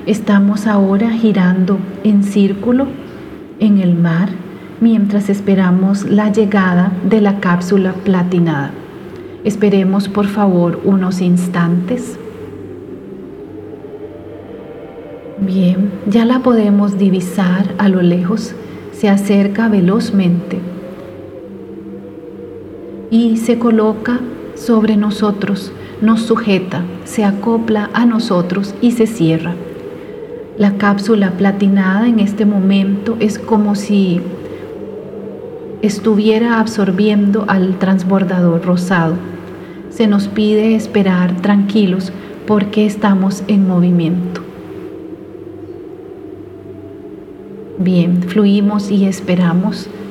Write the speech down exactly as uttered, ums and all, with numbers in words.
Estamos ahora girando en círculo en el mar mientras esperamos la llegada de la cápsula platinada. Esperemos por favor unos instantes. Bien, ya la podemos divisar a lo lejos, se acerca velozmente y se coloca sobre nosotros, nos sujeta, se acopla a nosotros y se cierra. La cápsula platinada en este momento es como si estuviera absorbiendo al transbordador rosado. Se nos pide esperar tranquilos porque estamos en movimiento. Bien, fluimos y esperamos